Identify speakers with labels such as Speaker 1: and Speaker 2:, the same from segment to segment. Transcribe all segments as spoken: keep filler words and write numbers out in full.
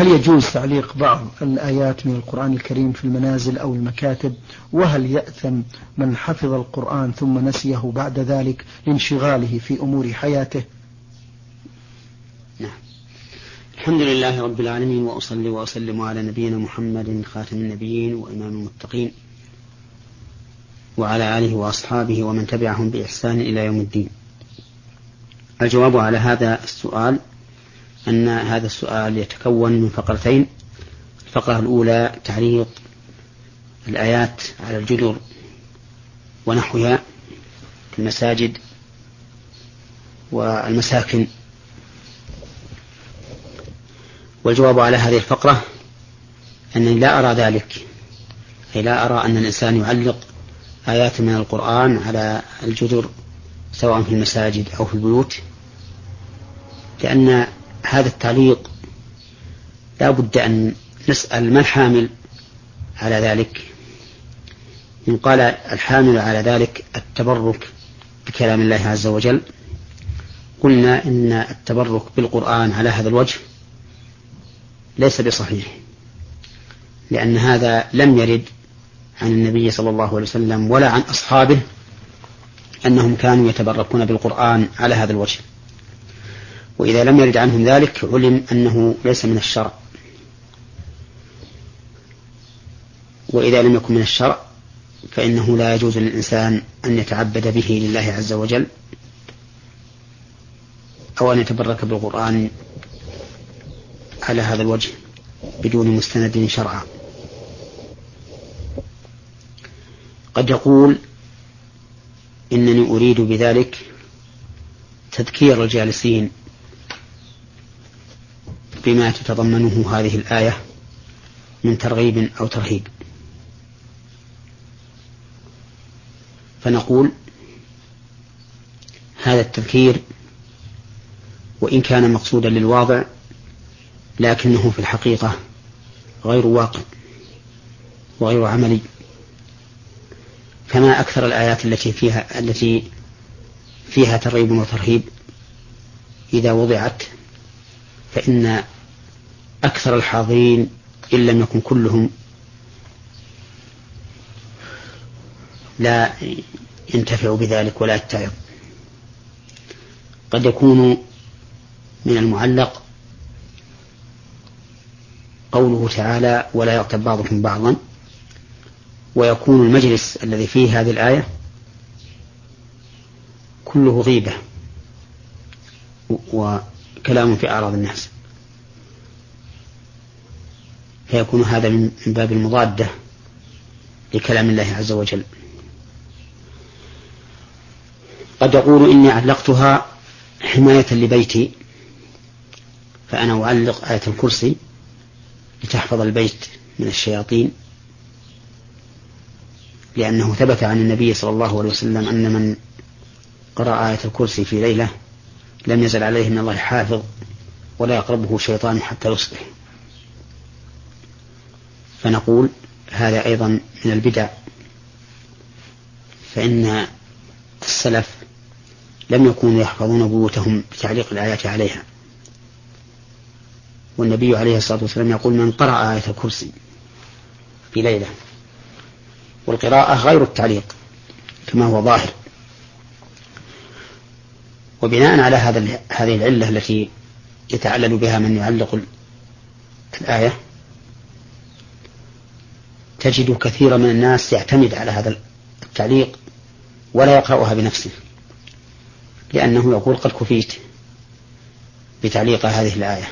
Speaker 1: هل يجوز تعليق بعض الآيات من القرآن الكريم في المنازل أو المكاتب؟ وهل يأثم من حفظ القرآن ثم نسيه بعد ذلك لانشغاله في أمور حياته؟
Speaker 2: نعم. الحمد لله رب العالمين، وأصلي وأسلم على نبينا محمد خاتم النبيين وإمام المتقين وعلى آله وأصحابه ومن تبعهم بإحسان إلى يوم الدين. الجواب على هذا السؤال أن هذا السؤال يتكون من فقرتين. الفقرة الأولى تعليق الآيات على الجدر ونحوها في المساجد والمساكن. والجواب على هذه الفقرة أنني لا أرى ذلك، أي لا أرى أن الإنسان يعلق آيات من القرآن على الجدر سواء في المساجد أو في البيوت، لأن هذا التعليق لا بد أن نسأل ما الحامل على ذلك. إن قال الحامل على ذلك التبرك بكلام الله عز وجل، قلنا إن التبرك بالقرآن على هذا الوجه ليس بصحيح، لأن هذا لم يرد عن النبي صلى الله عليه وسلم ولا عن أصحابه أنهم كانوا يتبركون بالقرآن على هذا الوجه. وإذا لم يرد عنهم ذلك علم أنه ليس من الشرع، وإذا لم يكن من الشرع فإنه لا يجوز للإنسان أن يتعبد به لله عز وجل أو أن يتبرك بالقرآن على هذا الوجه بدون مستند شرعا. قد يقول إنني أريد بذلك تذكير الجالسين بما تتضمنه هذه الآية من ترغيب أو ترهيب، فنقول هذا التذكير وإن كان مقصودا للواضع لكنه في الحقيقة غير واقع وغير عملي. كما أكثر الآيات التي فيها التي فيها ترغيب وترهيب إذا وضعت فإن أكثر الحاضرين إن لم يكن كلهم لا ينتفع بذلك ولا يتعظ. قد يكون من المعلق قوله تعالى ولا يغتب بعضكم بعضا، ويكون المجلس الذي فيه هذه الآية كله غيبة وكلام في أعراض الناس، فيكون هذا من باب المضادة لكلام الله عز وجل. قد يقول إني علقتها حماية لبيتي، فأنا أعلق آية الكرسي لتحفظ البيت من الشياطين، لأنه ثبت عن النبي صلى الله عليه وسلم أن من قرأ آية الكرسي في ليلة لم يزل عليه من الله حافظ ولا يقربه شيطان حتى يصبح. فنقول هذا أيضا من البدع، فإن السلف لم يكونوا يحفظون بيوتهم بتعليق الآيات عليها، والنبي عليه الصلاة والسلام يقول من قرأ آية الكرسي في ليلة، والقراءة غير التعليق كما هو ظاهر. وبناء على هذا هذه العلة التي يتعلل بها من يعلق الآية، تجد كثيرا من الناس يعتمد على هذا التعليق ولا يقرأها بنفسه، لأنه يقول قد كفيت بتعليق هذه الآية،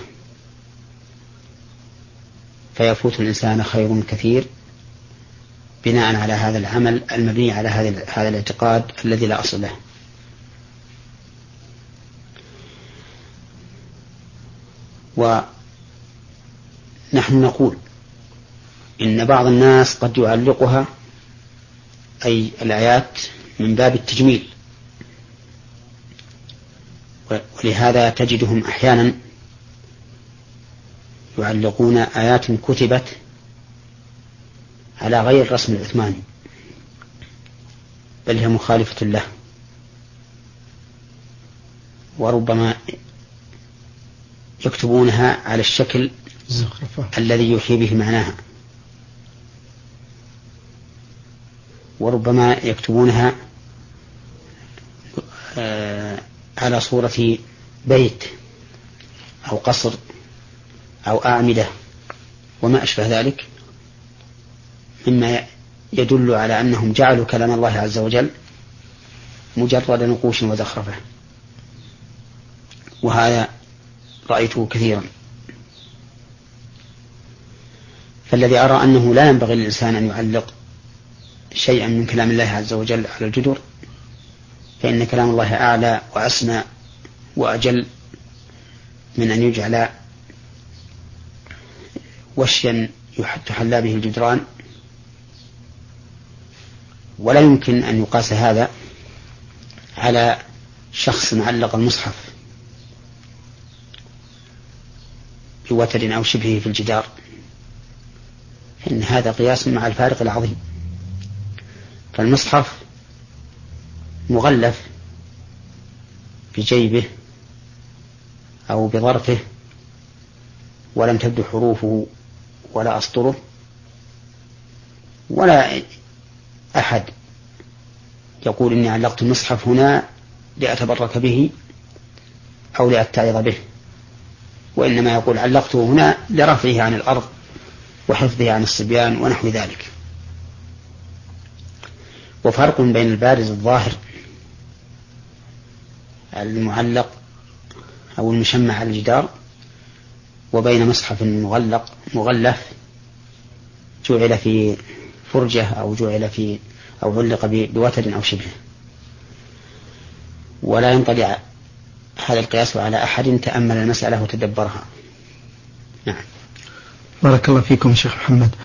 Speaker 2: فيفوت الإنسان خير كثير بناء على هذا العمل المبني على هذا الاعتقاد الذي لا أصل له. ونحن نقول إن بعض الناس قد يعلقها أي الآيات من باب التجميل، ولهذا تجدهم أحيانا يعلقون آيات كتبت على غير الرسم العثماني بل هي مخالفة له، وربما يكتبونها على الشكل الذي يوحي به معناها، وربما يكتبونها على صورة بيت أو قصر أو أعمدة وما أشبه ذلك، مما يدل على أنهم جعلوا كلام الله عز وجل مجرد نقوش وزخرفة، وهذا رأيته كثيرا. فالذي أرى أنه لا ينبغي للإنسان أن يعلق شيئا من كلام الله عز وجل على الجدر، فإن كلام الله أعلى وأسنى وأجل من أن يجعل وشيا تحلى به الجدران. ولا يمكن أن يقاس هذا على شخص علق المصحف بوتر أو شبهه في الجدار، إن هذا قياس مع الفارق العظيم. فالمصحف مغلف بجيبه أو بظرفه ولم تبدو حروفه ولا أسطره، ولا أحد يقول إني علقت المصحف هنا لأتبرك به أو لأتعظ به، وإنما يقول علقته هنا لرفعه عن الأرض وحفظه عن الصبيان ونحو ذلك. وفرق بين البارز الظاهر المعلق أو المشمع على الجدار وبين مصحف مغلق مغلف جعل في فرجة أو جعل في أو علق بوتر أو شبهه. ولا ينطلع هذا القياس على أحد تأمل المسألة وتدبرها. نعم.
Speaker 1: بارك الله فيكم شيخ محمد.